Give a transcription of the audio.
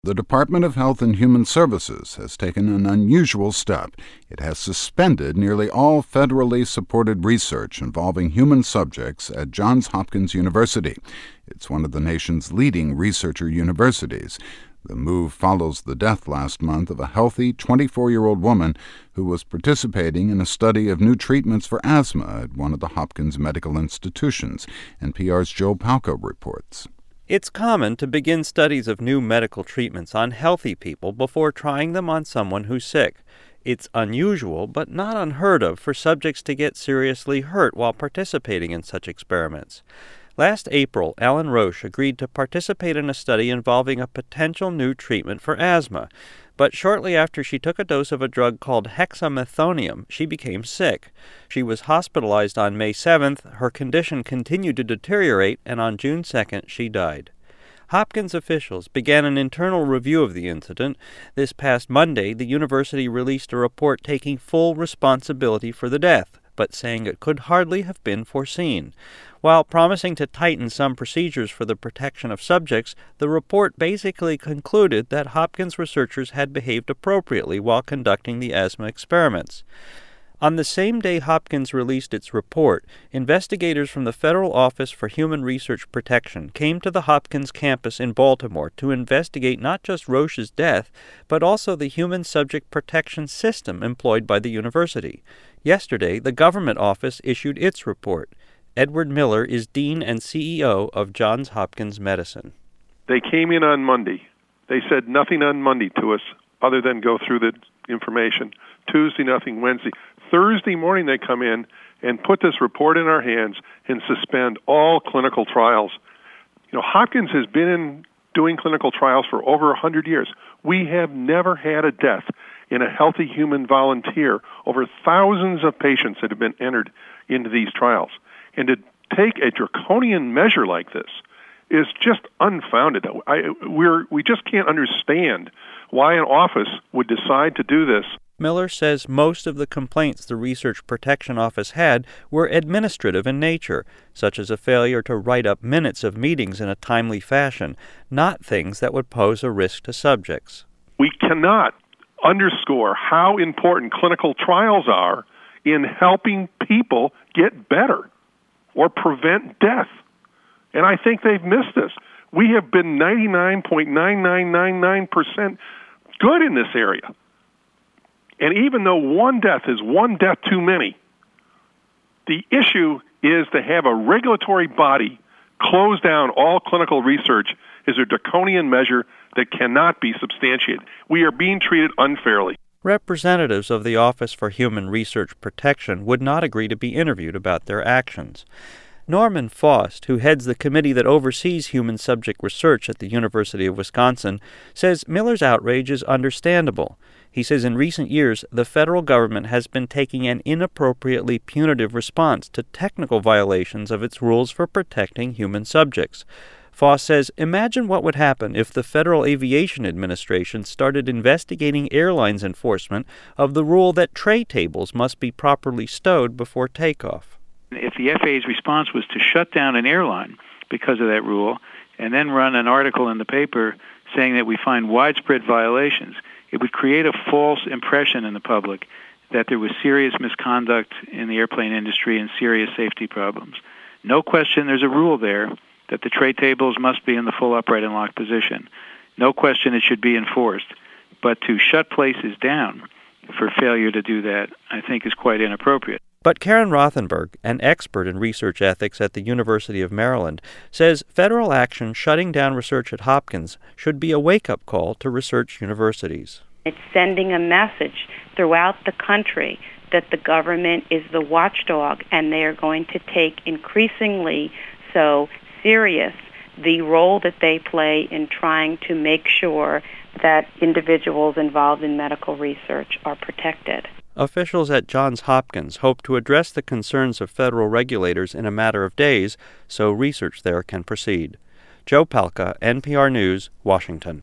The Department of Health and Human Services has taken an unusual step. It has suspended nearly all federally supported research involving human subjects at Johns Hopkins University. It's one of the nation's leading researcher universities. The move follows the death last month of a healthy 24-year-old woman who was participating in a study of new treatments for asthma at one of the Hopkins medical institutions. NPR's Joe Palca reports. It's common to begin studies of new medical treatments on healthy people before trying them on someone who's sick. It's unusual, but not unheard of, for subjects to get seriously hurt while participating in such experiments. Last April, Alan Roche agreed to participate in a study involving a potential new treatment for asthma. But shortly after she took a dose of a drug called hexamethonium, she became sick. She was hospitalized on May 7th, her condition continued to deteriorate, and on June 2nd, she died. Hopkins officials began an internal review of the incident. This past Monday, the university released a report taking full responsibility for the death, but saying it could hardly have been foreseen. While promising to tighten some procedures for the protection of subjects, the report basically concluded that Hopkins researchers had behaved appropriately while conducting the asthma experiments. On the same day Hopkins released its report, investigators from the Federal Office for Human Research Protection came to the Hopkins campus in Baltimore to investigate not just Roche's death, but also the human subject protection system employed by the university. Yesterday, the government office issued its report. Edward Miller is Dean and CEO of Johns Hopkins Medicine. They came in on Monday. They said nothing on Monday to us other than go through the information. Tuesday, nothing. Wednesday. Thursday morning they come in and put this report in our hands and suspend all clinical trials. Hopkins has been doing clinical trials for over 100 years. We have never had a death in a healthy human volunteer over thousands of patients that have been entered into these trials. And to take a draconian measure like this is just unfounded. We just can't understand why an office would decide to do this. Miller says most of the complaints the Research Protection Office had were administrative in nature, such as a failure to write up minutes of meetings in a timely fashion, not things that would pose a risk to subjects. We cannot underscore how important clinical trials are in helping people get better or prevent death. And I think they've missed this. We have been 99.9999% good in this area. And even though one death is one death too many, the issue is to have a regulatory body close down all clinical research is a draconian measure that cannot be substantiated. We are being treated unfairly. Representatives of the Office for Human Research Protection would not agree to be interviewed about their actions. Norman Faust, who heads the committee that oversees human subject research at the University of Wisconsin, says Miller's outrage is understandable. He says in recent years, the federal government has been taking an inappropriately punitive response to technical violations of its rules for protecting human subjects. Faust says, imagine what would happen if the Federal Aviation Administration started investigating airlines' enforcement of the rule that tray tables must be properly stowed before takeoff. If the FAA's response was to shut down an airline because of that rule and then run an article in the paper saying that we find widespread violations, it would create a false impression in the public that there was serious misconduct in the airplane industry and serious safety problems. No question there's a rule there that the tray tables must be in the full upright and locked position. No question it should be enforced. But to shut places down for failure to do that, I think, is quite inappropriate. But Karen Rothenberg, an expert in research ethics at the University of Maryland, says federal action shutting down research at Hopkins should be a wake-up call to research universities. It's sending a message throughout the country that the government is the watchdog, and they are going to take increasingly so serious the role that they play in trying to make sure that individuals involved in medical research are protected. Officials at Johns Hopkins hope to address the concerns of federal regulators in a matter of days so research there can proceed. Joe Palca, NPR News, Washington.